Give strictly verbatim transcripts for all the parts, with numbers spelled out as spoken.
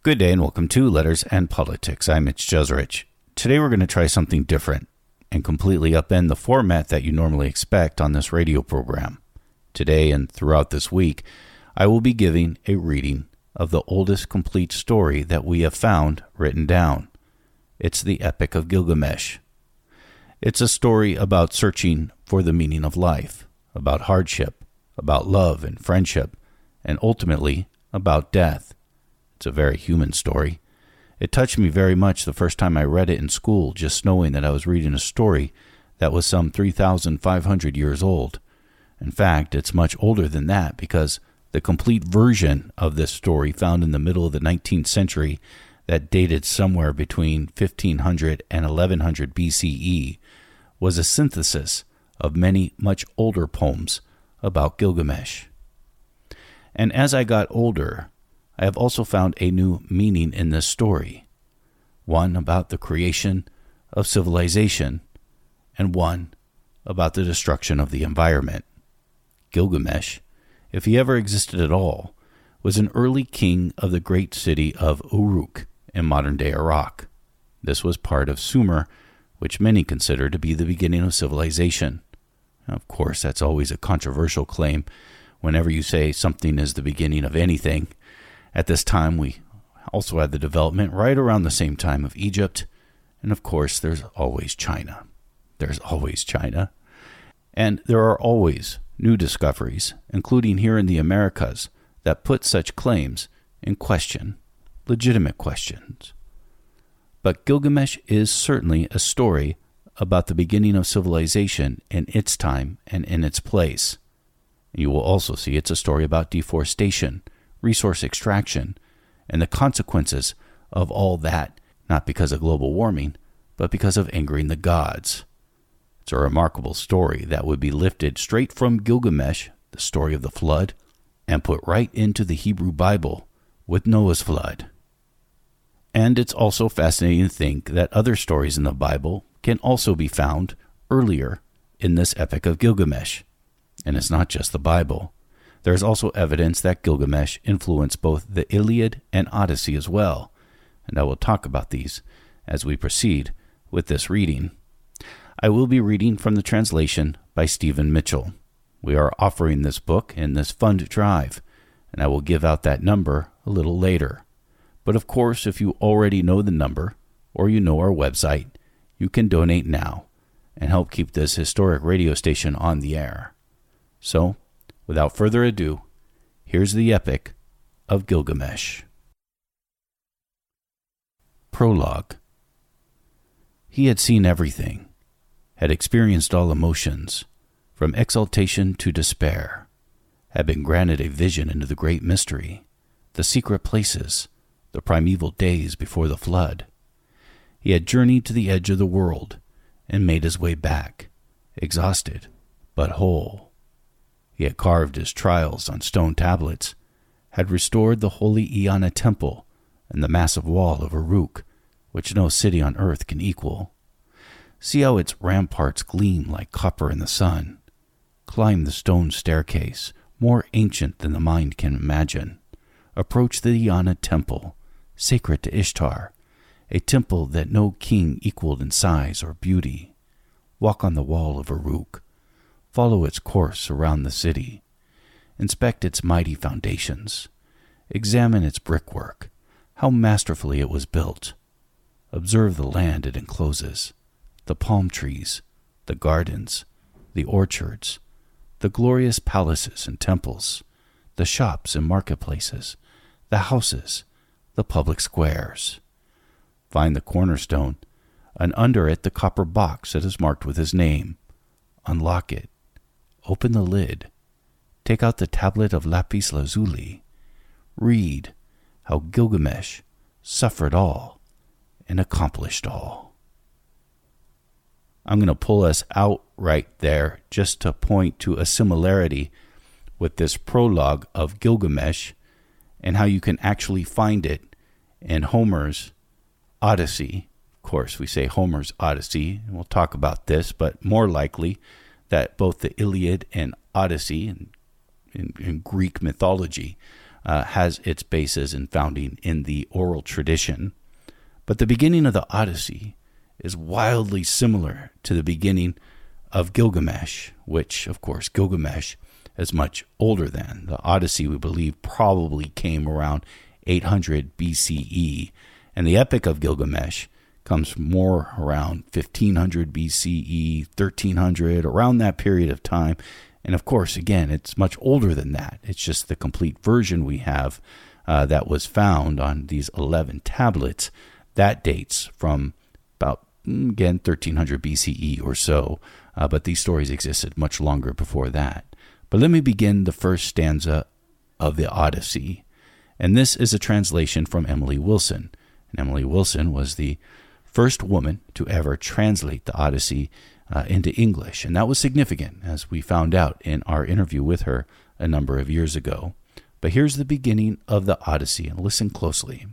Good day and welcome to Letters and Politics. I'm Mitch Jeserich. Today we're going to try something different and completely upend the format that you normally expect on this radio program. Today and throughout this week, I will be giving a reading of the oldest complete story that we have found written down. It's the Epic of Gilgamesh. It's a story about searching for the meaning of life, about hardship, about love and friendship, and ultimately about death. It's a very human story. It touched me very much the first time I read it in school, just knowing that I was reading a story that was some three thousand five hundred years old. In fact, it's much older than that because the complete version of this story found in the middle of the nineteenth century that dated somewhere between fifteen hundred and eleven hundred B C E was a synthesis of many much older poems about Gilgamesh. And as I got older, I have also found a new meaning in this story, one about the creation of civilization, and one about the destruction of the environment. Gilgamesh, if he ever existed at all, was an early king of the great city of Uruk in modern-day Iraq. This was part of Sumer, which many consider to be the beginning of civilization. Of course, that's always a controversial claim whenever you say something is the beginning of anything. At this time, we also had the development right around the same time of Egypt, and of course, there's always China. There's always China. And there are always new discoveries, including here in the Americas, that put such claims in question, legitimate questions. But Gilgamesh is certainly a story about the beginning of civilization in its time and in its place. You will also see it's a story about deforestation, resource extraction, and the consequences of all that, not because of global warming, but because of angering the gods. It's a remarkable story that would be lifted straight from Gilgamesh, the story of the flood, and put right into the Hebrew Bible with Noah's flood. And it's also fascinating to think that other stories in the Bible can also be found earlier in this Epic of Gilgamesh. And it's not just the Bible. There is also evidence that Gilgamesh influenced both the Iliad and Odyssey as well, and I will talk about these as we proceed with this reading. I will be reading from the translation by Stephen Mitchell. We are offering this book in this fund drive, and I will give out that number a little later. But of course, if you already know the number, or you know our website, you can donate now and help keep this historic radio station on the air. So, without further ado, here's the Epic of Gilgamesh. Prologue. He had seen everything, had experienced all emotions, from exaltation to despair, had been granted a vision into the great mystery, the secret places, the primeval days before the flood. He had journeyed to the edge of the world and made his way back, exhausted but whole. He had carved his trials on stone tablets, had restored the holy Eanna temple and the massive wall of Uruk, which no city on earth can equal. See how its ramparts gleam like copper in the sun. Climb the stone staircase, more ancient than the mind can imagine. Approach the Eanna temple, sacred to Ishtar, a temple that no king equaled in size or beauty. Walk on the wall of Uruk. Follow its course around the city. Inspect its mighty foundations. Examine its brickwork, how masterfully it was built. Observe the land it encloses, the palm trees, the gardens, the orchards, the glorious palaces and temples, the shops and marketplaces, the houses, the public squares. Find the cornerstone, and under it the copper box that is marked with his name. Unlock it. Open the lid. Take out the tablet of lapis lazuli. Read how Gilgamesh suffered all and accomplished all. I'm going to pull us out right there just to point to a similarity with this prologue of Gilgamesh and how you can actually find it in Homer's Odyssey. Of course, we say Homer's Odyssey, and we'll talk about this, but more likely that both the Iliad and Odyssey in, in, in Greek mythology uh, has its basis and founding in the oral tradition. But the beginning of the Odyssey is wildly similar to the beginning of Gilgamesh, which, of course, Gilgamesh is much older than. The Odyssey, we believe, probably came around eight hundred B C E, and the Epic of Gilgamesh comes more around fifteen hundred B C E, thirteen hundred, around that period of time. And of course, again, it's much older than that. It's just the complete version we have uh, that was found on these eleven tablets. That dates from about, again, thirteen hundred B C E or so. Uh, but these stories existed much longer before that. But let me begin the first stanza of the Odyssey. And this is a translation from Emily Wilson. And Emily Wilson was the first woman to ever translate the Odyssey uh, into English. And that was significant, as we found out in our interview with her a number of years ago. But here's the beginning of the Odyssey, and listen closely.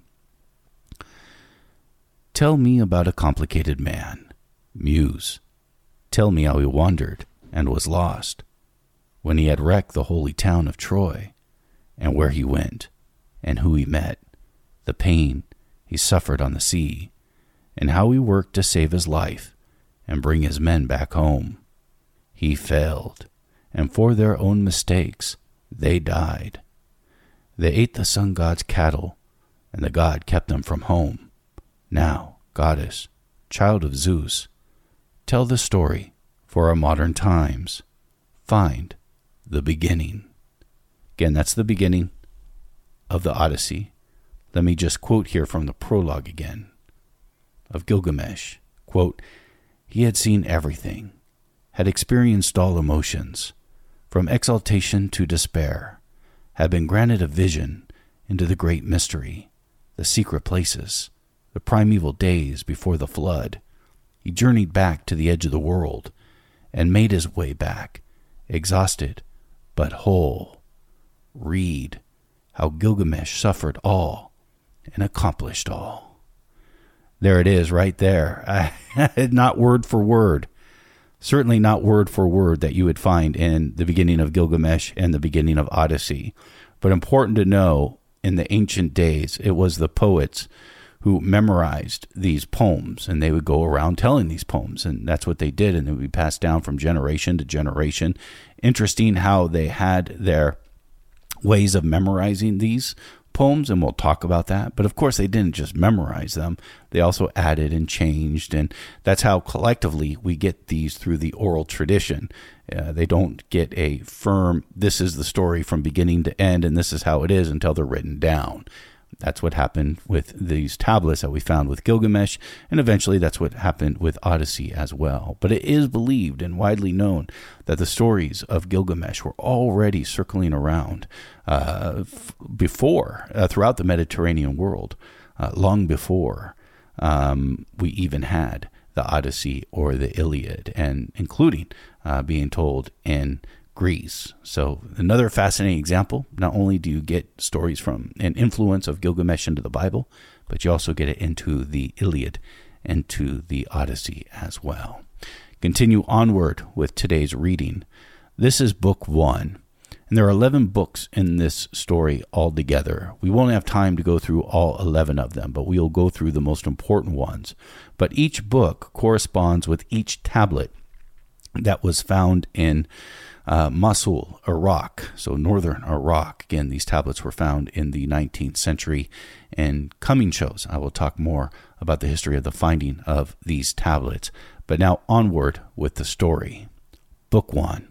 Tell me about a complicated man. Muse. Tell me how he wandered and was lost, when he had wrecked the holy town of Troy, and where he went, and who he met, the pain he suffered on the sea, and how he worked to save his life and bring his men back home. He failed, and for their own mistakes they died. They ate the sun god's cattle, and the god kept them from home. Now, goddess, child of Zeus, tell the story for our modern times. Find the beginning. Again, that's the beginning of the Odyssey. Let me just quote here from the prologue again of Gilgamesh. Quote, he had seen everything, had experienced all emotions, from exaltation to despair, had been granted a vision into the great mystery, the secret places, the primeval days before the flood. He journeyed back to the edge of the world and made his way back, exhausted but whole. Read how Gilgamesh suffered all and accomplished all. There it is right there. Not word for word. Certainly not word for word that you would find in the beginning of Gilgamesh and the beginning of Odyssey. But important to know, in the ancient days, it was the poets who memorized these poems, and they would go around telling these poems, and that's what they did, and it would be passed down from generation to generation. Interesting how they had their ways of memorizing these poems, and we'll talk about that. But of course, they didn't just memorize them. They also added and changed, and that's how collectively we get these through the oral tradition. Uh, they don't get a firm, this is the story from beginning to end, and this is how it is, until they're written down. That's what happened with these tablets that we found with Gilgamesh, and eventually that's what happened with Odyssey as well. But it is believed and widely known that the stories of Gilgamesh were already circling around uh, f- before, uh, throughout the Mediterranean world, uh, long before um, we even had the Odyssey or the Iliad, and including uh, being told in Greece. So another fascinating example. Not only do you get stories from an influence of Gilgamesh into the Bible, but you also get it into the Iliad and to the Odyssey as well. Continue onward with today's reading. This is book one, and there are eleven books in this story altogether. We won't have time to go through all eleven of them, but we'll go through the most important ones. But each book corresponds with each tablet that was found in Uh, Mosul, Iraq, so northern Iraq. Again, these tablets were found in the nineteenth century. And coming shows, I will talk more about the history of the finding of these tablets. But now onward with the story. Book one.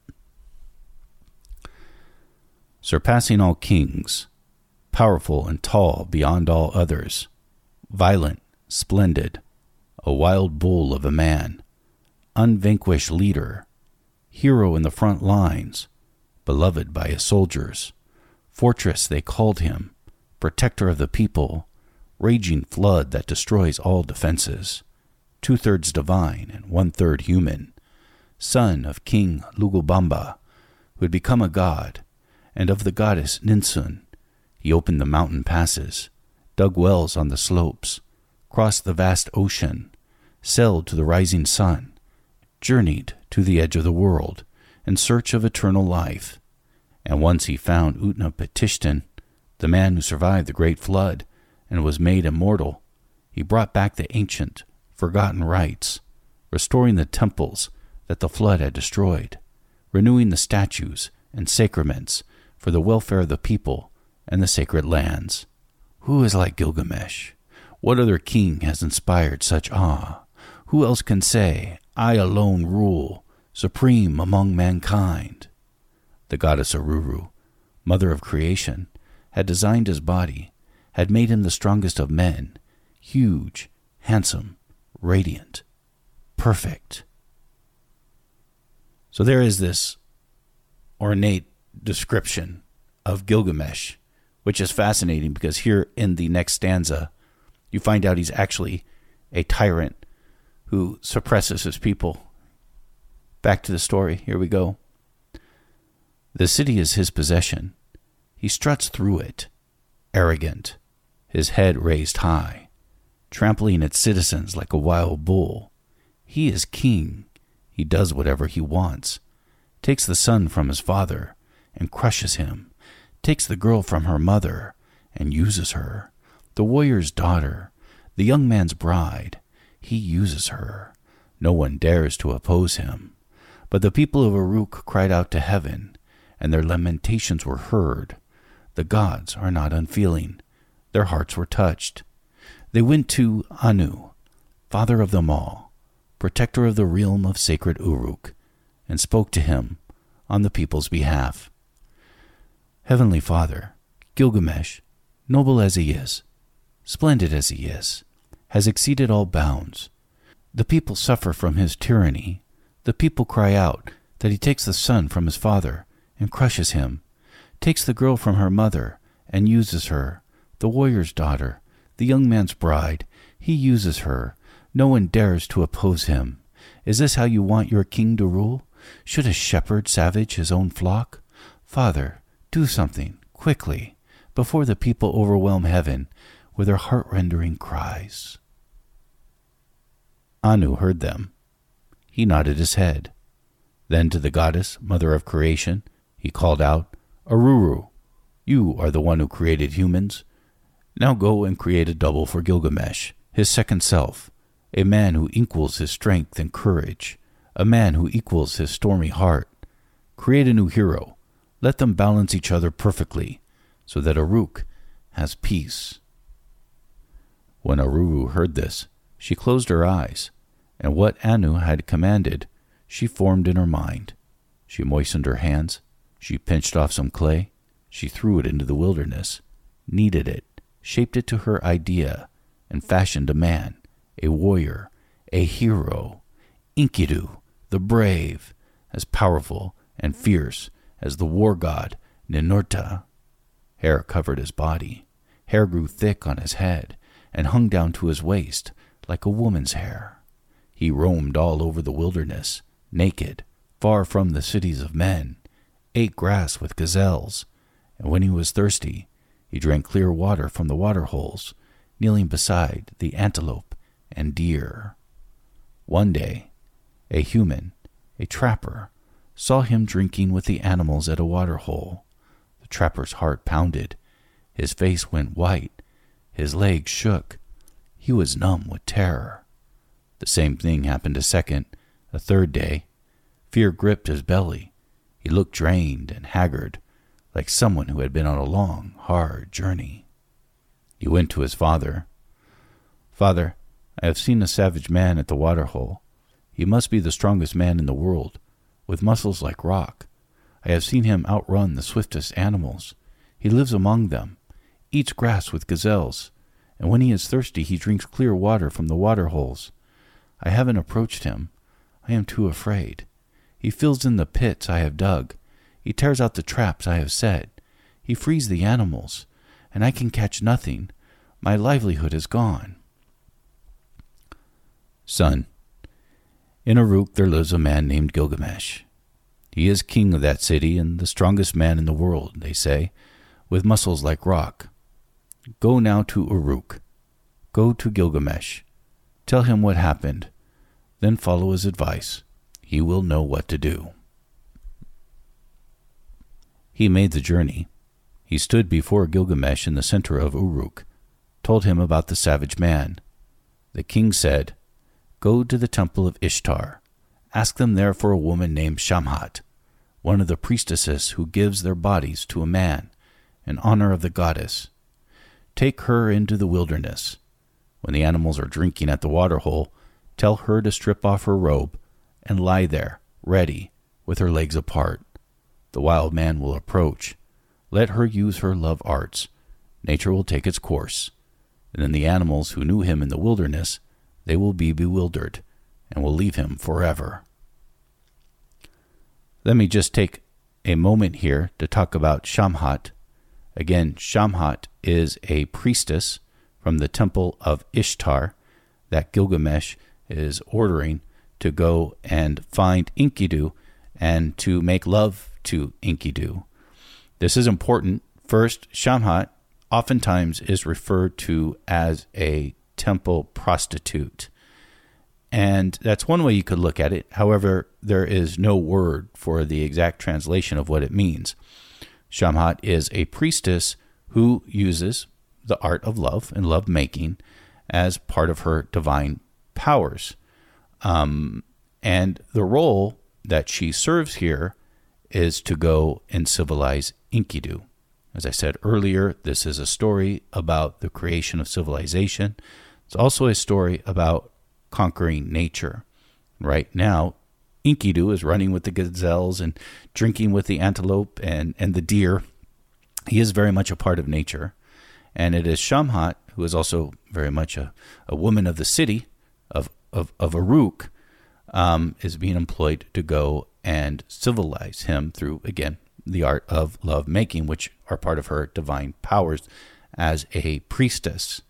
Surpassing all kings, powerful and tall beyond all others, violent, splendid, a wild bull of a man, unvanquished leader, hero in the front lines, beloved by his soldiers, fortress they called him, protector of the people, raging flood that destroys all defenses, two-thirds divine and one-third human, son of King Lugubamba, who had become a god, and of the goddess Ninsun. He opened the mountain passes, dug wells on the slopes, crossed the vast ocean, sailed to the rising sun, journeyed to the edge of the world in search of eternal life. And once he found Utnapishtim, the man who survived the great flood and was made immortal. He brought back the ancient, forgotten rites, restoring the temples that the flood had destroyed, renewing the statues and sacraments for the welfare of the people and the sacred lands. Who is like Gilgamesh? What other king has inspired such awe? Who else can say, I alone rule, supreme among mankind? The goddess Aruru, mother of creation, had designed his body, had made him the strongest of men, huge, handsome, radiant, perfect. So there is this ornate description of Gilgamesh, which is fascinating because here in the next stanza, you find out he's actually a tyrant who suppresses his people. Back to the story. Here we go. The city is his possession. He struts through it, arrogant, his head raised high, trampling its citizens like a wild bull. He is king. He does whatever he wants, takes the son from his father and crushes him, takes the girl from her mother and uses her, the warrior's daughter, the young man's bride. He uses her. No one dares to oppose him. But the people of Uruk cried out to heaven, and their lamentations were heard. The gods are not unfeeling. Their hearts were touched. They went to Anu, father of them all, protector of the realm of sacred Uruk, and spoke to him on the people's behalf. Heavenly Father, Gilgamesh, noble as he is, splendid as he is, has exceeded all bounds. The people suffer from his tyranny. The people cry out that he takes the son from his father and crushes him, takes the girl from her mother and uses her, the warrior's daughter, the young man's bride. He uses her. No one dares to oppose him. Is this how you want your king to rule? Should a shepherd savage his own flock? Father, do something, quickly, before the people overwhelm heaven with their heart-rending cries. Anu heard them. He nodded his head. Then to the goddess, mother of creation, he called out, Aruru, you are the one who created humans. Now go and create a double for Gilgamesh, his second self, a man who equals his strength and courage, a man who equals his stormy heart. Create a new hero. Let them balance each other perfectly, so that Uruk has peace. When Aruru heard this, she closed her eyes, and what Anu had commanded, she formed in her mind. She moistened her hands, she pinched off some clay, she threw it into the wilderness, kneaded it, shaped it to her idea, and fashioned a man, a warrior, a hero, Enkidu, the brave, as powerful and fierce as the war god Ninurta. Hair covered his body. Hair grew thick on his head and hung down to his waist like a woman's hair. He roamed all over the wilderness, naked, far from the cities of men, ate grass with gazelles, and when he was thirsty, he drank clear water from the water holes, kneeling beside the antelope and deer. One day, a human, a trapper, saw him drinking with the animals at a water hole. The trapper's heart pounded. His face went white. His legs shook. He was numb with terror. The same thing happened a second, a third day. Fear gripped his belly. He looked drained and haggard, like someone who had been on a long, hard journey. He went to his father. Father, I have seen a savage man at the water hole. He must be the strongest man in the world, with muscles like rock. I have seen him outrun the swiftest animals. He lives among them, eats grass with gazelles, and when he is thirsty he drinks clear water from the water holes. I haven't approached him. I am too afraid. He fills in the pits I have dug. He tears out the traps I have set. He frees the animals, and I can catch nothing. My livelihood is gone. Son, in Uruk there lives a man named Gilgamesh. He is king of that city and the strongest man in the world, they say, with muscles like rock. Go now to Uruk. Go to Gilgamesh. Tell him what happened. Then follow his advice. He will know what to do. He made the journey. He stood before Gilgamesh in the center of Uruk, told him about the savage man. The king said, "Go to the temple of Ishtar. Ask them there for a woman named Shamhat, one of the priestesses who gives their bodies to a man in honor of the goddess. Take her into the wilderness. When the animals are drinking at the waterhole, tell her to strip off her robe and lie there, ready, with her legs apart. The wild man will approach. Let her use her love arts. Nature will take its course. And then the animals who knew him in the wilderness, they will be bewildered and will leave him forever." Let me just take a moment here to talk about Shamhat. Again, Shamhat is a priestess from the temple of Ishtar that Gilgamesh is ordering to go and find Enkidu and to make love to Enkidu. This is important. First, Shamhat oftentimes is referred to as a temple prostitute. And that's one way you could look at it. However, there is no word for the exact translation of what it means. Shamhat is a priestess who uses the art of love and love making as part of her divine powers. Um, and the role that she serves here is to go and civilize Enkidu. As I said earlier, this is a story about the creation of civilization. It's also a story about conquering nature. Right now, Enkidu is running with the gazelles and drinking with the antelope and, and the deer. He is very much a part of nature. And it is Shamhat, who is also very much a, a woman of the city of, of, of Uruk, um, is being employed to go and civilize him through, again, the art of love making, which are part of her divine powers as a priestess.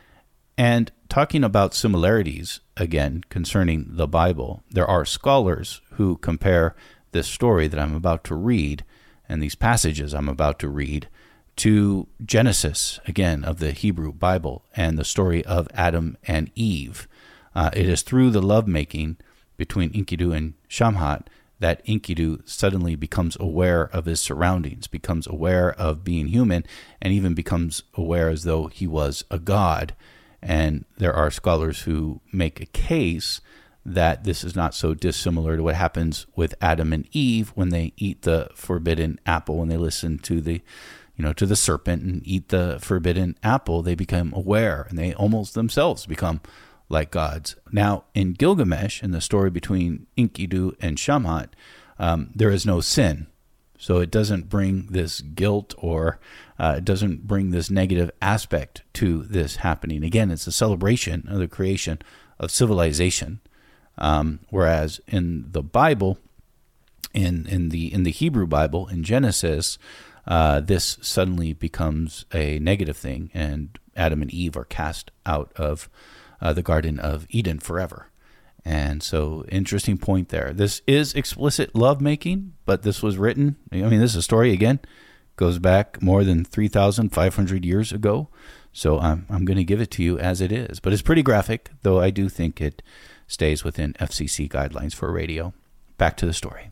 And talking about similarities, again, concerning the Bible, there are scholars who compare this story that I'm about to read and these passages I'm about to read to Genesis, again, of the Hebrew Bible and the story of Adam and Eve. Uh, it is through the lovemaking between Enkidu and Shamhat that Enkidu suddenly becomes aware of his surroundings, becomes aware of being human, and even becomes aware as though he was a god. And there are scholars who make a case that this is not so dissimilar to what happens with Adam and Eve when they eat the forbidden apple, when they listen to the, you know, to the serpent and eat the forbidden apple. They become aware, and they almost themselves become like gods. Now, in Gilgamesh, in the story between Enkidu and Shamhat, um, there is no sin. So it doesn't bring this guilt or uh, it doesn't bring this negative aspect to this happening. Again, it's a celebration of the creation of civilization. Um, whereas in the Bible, in in the in the Hebrew Bible, in Genesis, uh, this suddenly becomes a negative thing, and Adam and Eve are cast out of uh, the Garden of Eden forever. And so, interesting point there. This is explicit lovemaking, but this was written, I mean, this is a story, again, goes back more than three thousand five hundred years ago. So I'm, I'm going to give it to you as it is. But it's pretty graphic, though I do think it stays within F C C guidelines for radio. Back to the story.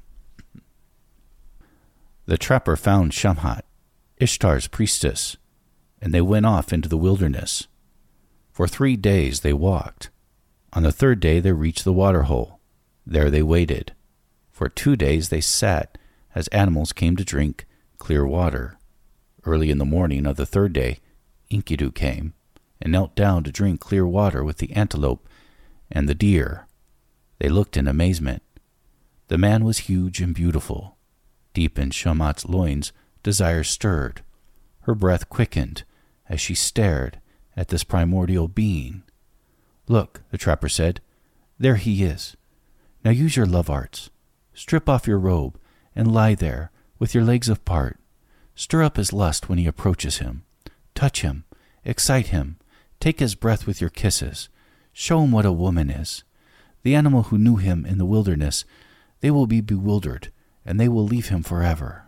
The trapper found Shamhat, Ishtar's priestess, and they went off into the wilderness. For three days they walked. On the third day they reached the waterhole. There they waited. For two days they sat as animals came to drink clear water. Early in the morning of the third day, Enkidu came and knelt down to drink clear water with the antelope and the deer. They looked in amazement. The man was huge and beautiful. Deep in Shamhat's loins, desire stirred. Her breath quickened as she stared at this primordial being. "Look," the trapper said, "there he is. Now use your love arts. Strip off your robe and lie there with your legs apart. Stir up his lust when he approaches him. Touch him, excite him, take his breath with your kisses. Show him what a woman is. The animal who knew him in the wilderness, they will be bewildered, and they will leave him forever."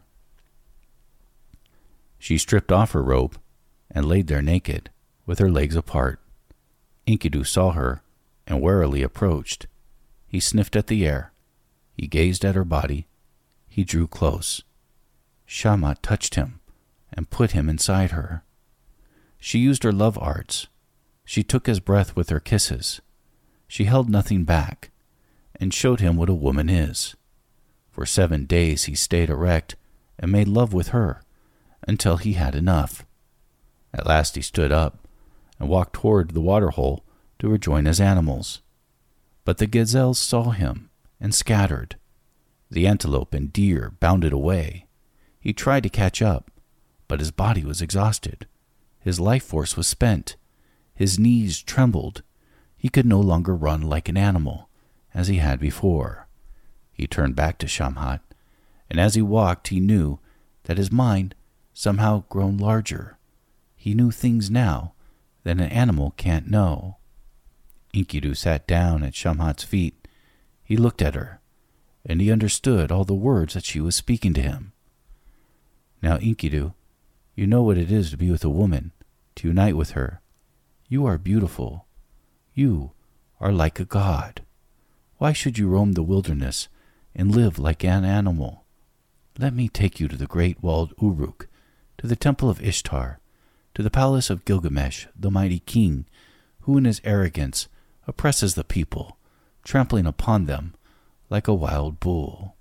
She stripped off her robe and laid there naked, with her legs apart. Enkidu saw her and warily approached. He sniffed at the air. He gazed at her body. He drew close. Shamhat touched him and put him inside her. She used her love arts. She took his breath with her kisses. She held nothing back, and showed him what a woman is. For seven days he stayed erect and made love with her, until he had enough. At last he stood up and walked toward the waterhole to rejoin his animals. But the gazelles saw him and scattered. The antelope and deer bounded away. He tried to catch up, but his body was exhausted. His life force was spent. His knees trembled. He could no longer run like an animal, as he had before. He turned back to Shamhat, and as he walked he knew that his mind somehow grown larger. He knew things now that an animal can't know. Enkidu sat down at Shamhat's feet. He looked at her, and he understood all the words that she was speaking to him. Now, Enkidu, you know what it is to be with a woman, to unite with her. You are beautiful. You are like a god. Why should you roam the wilderness and live like an animal? Let me take you to the great walled Uruk, to the temple of Ishtar, to the palace of Gilgamesh, the mighty king, who in his arrogance oppresses the people, trampling upon them like a wild bull.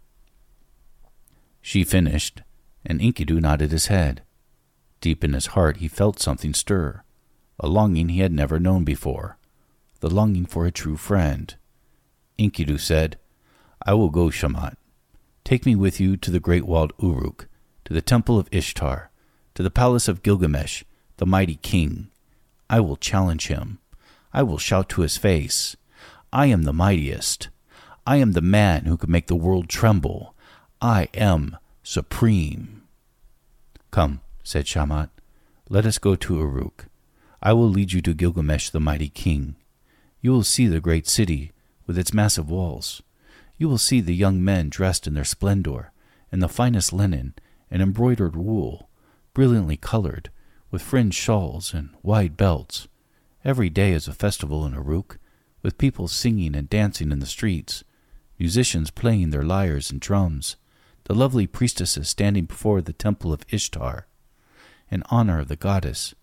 She finished, and Enkidu nodded his head. Deep in his heart he felt something stir, a longing he had never known before, the longing for a true friend. Enkidu said, I will go, Shamhat. Take me with you to the great walled Uruk, to the temple of Ishtar, to the palace of Gilgamesh, the mighty king. I will challenge him. I will shout to his face, I am the mightiest. I am the man who can make the world tremble. I am supreme. Come, said Shamhat, let us go to Uruk. I will lead you to Gilgamesh the mighty king. You will see the great city with its massive walls. You will see the young men dressed in their splendor, in the finest linen and embroidered wool, brilliantly colored, with fringed shawls and wide belts. Every day is a festival in Uruk, with people singing and dancing in the streets, musicians playing their lyres and drums, the lovely priestesses standing before the temple of Ishtar, in honor of the goddess.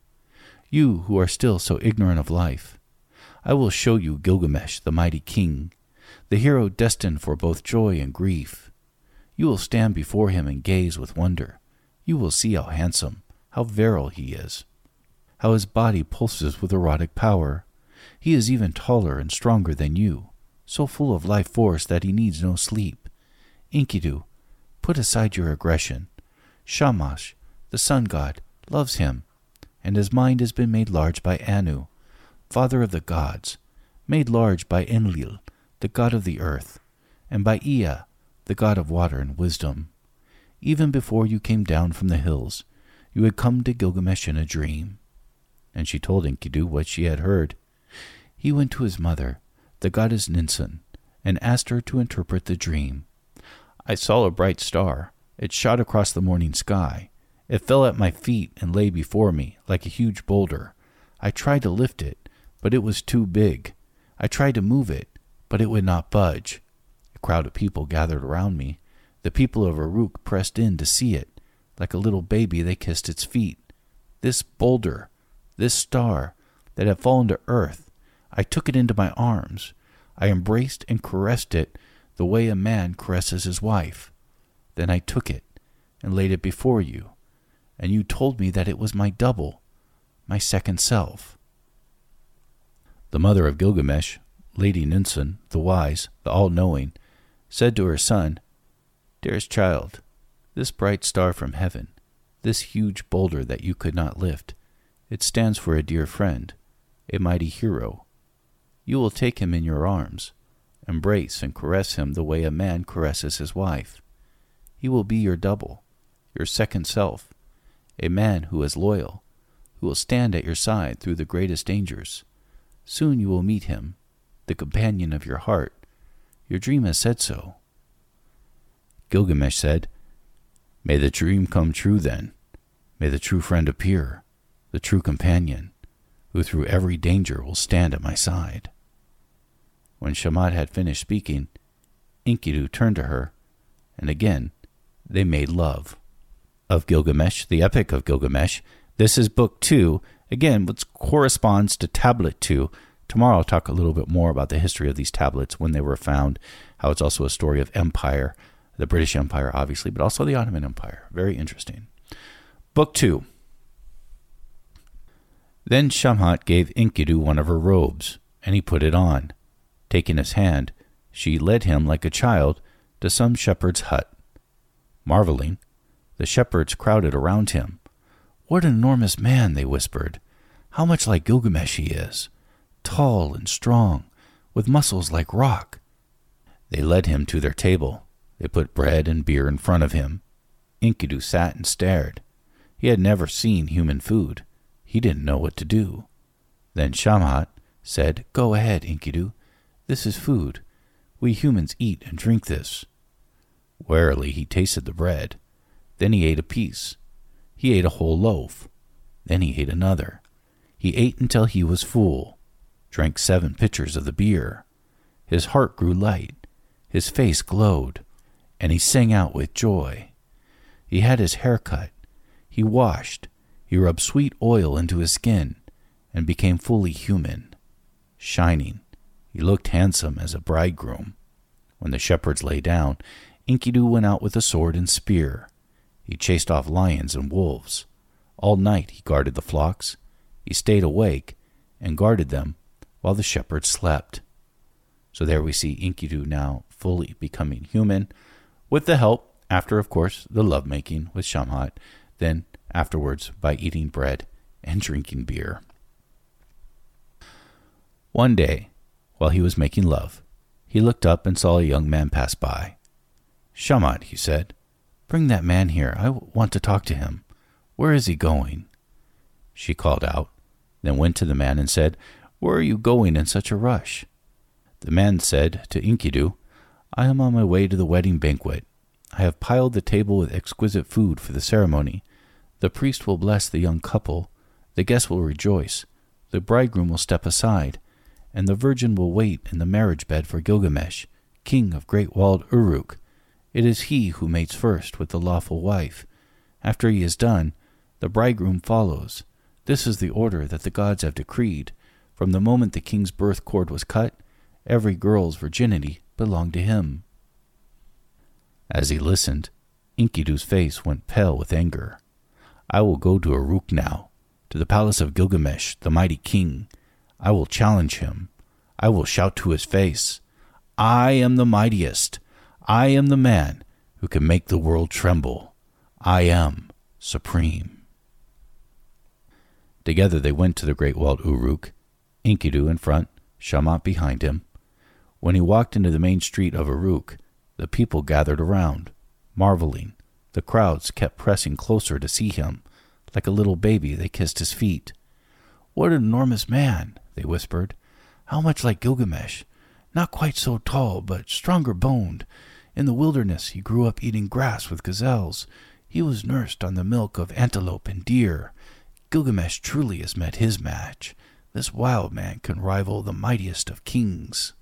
You who are still so ignorant of life, I will show you Gilgamesh, the mighty king, the hero destined for both joy and grief. You will stand before him and gaze with wonder. You will see how handsome, how virile he is, how his body pulses with erotic power. He is even taller and stronger than you, so full of life force that he needs no sleep. Enkidu, put aside your aggression. Shamash, the sun god, loves him, and his mind has been made large by Anu, father of the gods, made large by Enlil, the god of the earth, and by Ea, the god of water and wisdom. Even before you came down from the hills, you had come to Gilgamesh in a dream. And she told Enkidu what she had heard. He went to his mother, the goddess Ninsun, and asked her to interpret the dream. I saw a bright star. It shot across the morning sky. It fell at my feet and lay before me like a huge boulder. I tried to lift it, but it was too big. I tried to move it, but it would not budge. A crowd of people gathered around me. The people of Uruk pressed in to see it. Like a little baby, they kissed its feet. This boulder, this star that had fallen to earth, I took it into my arms. I embraced and caressed it the way a man caresses his wife. Then I took it and laid it before you, and you told me that it was my double, my second self. The mother of Gilgamesh, Lady Ninsun, the wise, the all-knowing, said to her son, Dearest child, this bright star from heaven, this huge boulder that you could not lift, it stands for a dear friend, a mighty hero. You will take him in your arms, embrace and caress him the way a man caresses his wife. He will be your double, your second self, a man who is loyal, who will stand at your side through the greatest dangers. Soon you will meet him, the companion of your heart. Your dream has said so. Gilgamesh said, May the dream come true then. May the true friend appear, the true companion, who through every danger will stand at my side. When Shamhat had finished speaking, Enkidu turned to her, and again they made love. of Gilgamesh, the Epic of Gilgamesh. This is book two, again, which corresponds to tablet two. Tomorrow I'll talk a little bit more about the history of these tablets, when they were found, how it's also a story of empire, the British Empire, obviously, but also the Ottoman Empire. Very interesting. Book two. Then Shamhat gave Enkidu one of her robes, and he put it on. Taking his hand, she led him like a child to some shepherd's hut. Marveling, the shepherds crowded around him. "What an enormous man," they whispered. "How much like Gilgamesh he is. Tall and strong, with muscles like rock." They led him to their table. They put bread and beer in front of him. Enkidu sat and stared. He had never seen human food. He didn't know what to do. Then Shamhat said, "Go ahead, Enkidu. This is food. We humans eat and drink this." Warily he tasted the bread. Then he ate a piece. He ate a whole loaf. Then he ate another. He ate until he was full, drank seven pitchers of the beer. His heart grew light. His face glowed, and he sang out with joy. He had his hair cut. He washed. He rubbed sweet oil into his skin and became fully human. Shining, he looked handsome as a bridegroom. When the shepherds lay down, Enkidu went out with a sword and spear. He chased off lions and wolves. All night he guarded the flocks. He stayed awake and guarded them while the shepherds slept. So there we see Enkidu now fully becoming human, with the help, after, of course, the lovemaking with Shamhat, then afterwards by eating bread and drinking beer. One day, while he was making love, he looked up and saw a young man pass by. "Shamhat," he said, "bring that man here. I want to talk to him. Where is he going?" She called out, then went to the man and said, "Where are you going in such a rush?" The man said to Enkidu, "I am on my way to the wedding banquet. I have piled the table with exquisite food for the ceremony. The priest will bless the young couple. The guests will rejoice. The bridegroom will step aside, and the virgin will wait in the marriage bed for Gilgamesh, king of great-walled Uruk. It is he who mates first with the lawful wife. After he is done, the bridegroom follows. This is the order that the gods have decreed. From the moment the king's birth cord was cut, every girl's virginity belonged to him." As he listened, Enkidu's face went pale with anger. "I will go to Uruk now, to the palace of Gilgamesh, the mighty king. I will challenge him. I will shout to his face, 'I am the mightiest. I am the man who can make the world tremble. I am supreme.'" Together they went to the great walled Uruk, Enkidu in front, Shamhat behind him. When he walked into the main street of Uruk, the people gathered around, marveling. The crowds kept pressing closer to see him. Like a little baby, they kissed his feet. "What an enormous man," they whispered. "How much like Gilgamesh. Not quite so tall, but stronger boned. In the wilderness he grew up eating grass with gazelles. He was nursed on the milk of antelope and deer. Gilgamesh truly has met his match. This wild man can rival the mightiest of kings."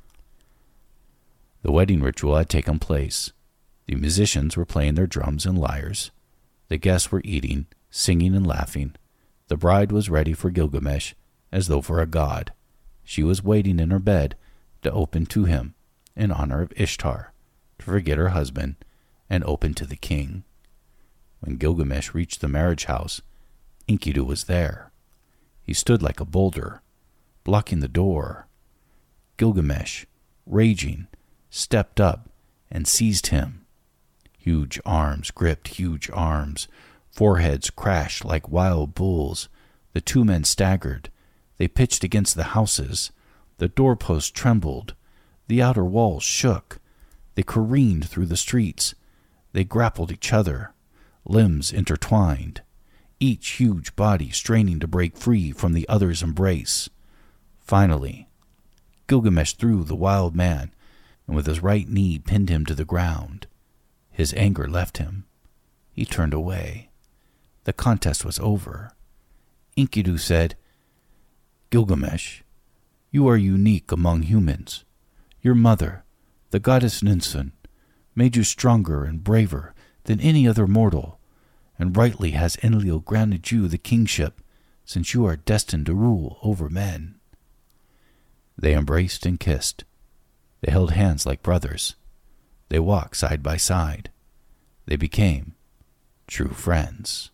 The wedding ritual had taken place. The musicians were playing their drums and lyres. The guests were eating, singing, and laughing. The bride was ready for Gilgamesh, as though for a god. She was waiting in her bed to open to him, in honor of Ishtar, to forget her husband, and open to the king. When Gilgamesh reached the marriage house, Enkidu was there. He stood like a boulder, blocking the door. Gilgamesh, raging, stepped up and seized him. Huge arms gripped huge arms. Foreheads crashed like wild bulls. The two men staggered. They pitched against the houses. The doorposts trembled. The outer walls shook. They careened through the streets. They grappled each other, limbs intertwined, each huge body straining to break free from the other's embrace. Finally, Gilgamesh threw the wild man, and with his right knee pinned him to the ground. His anger left him. He turned away. The contest was over. Enkidu said, "Gilgamesh, you are unique among humans. Your mother, the goddess Ninsun, made you stronger and braver than any other mortal. and rightly has Enlil granted you the kingship, since you are destined to rule over men." They embraced and kissed. They held hands like brothers. They walked side by side. They became true friends.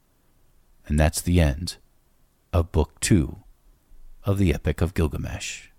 And that's the end of Book Two of the Epic of Gilgamesh.